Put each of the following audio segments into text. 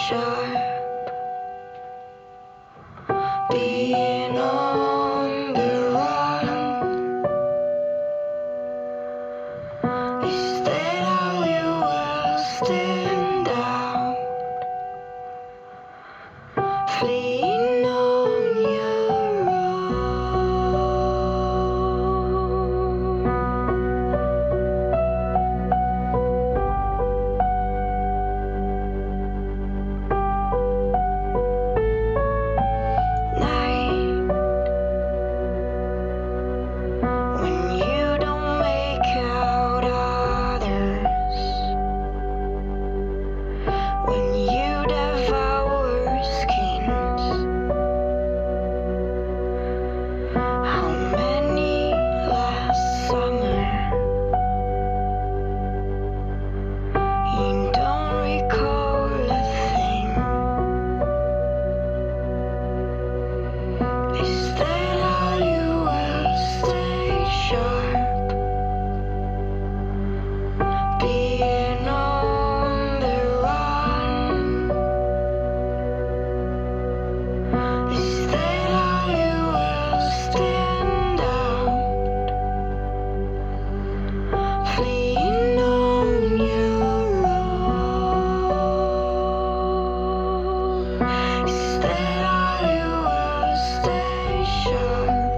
sharp, being on the run. Is that how you will stand out, fleeing on your own? Night, when you don't make out others, when you devour skins. How many last summer? You don't recall a thing. Is that how you will stay sharp, being on the run? Is that how you will stand out, fleeing on your own? Is that how you will stay sharp,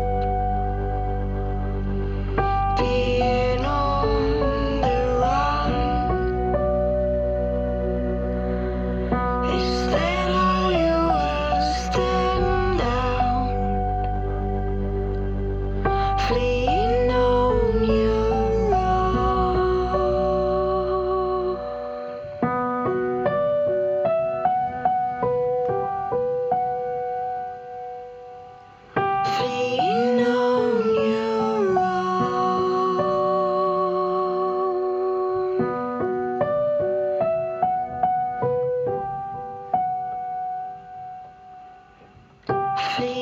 being on the run? Is that how you will stand out, fleeing on your own? Fleeing on your own. Fleeing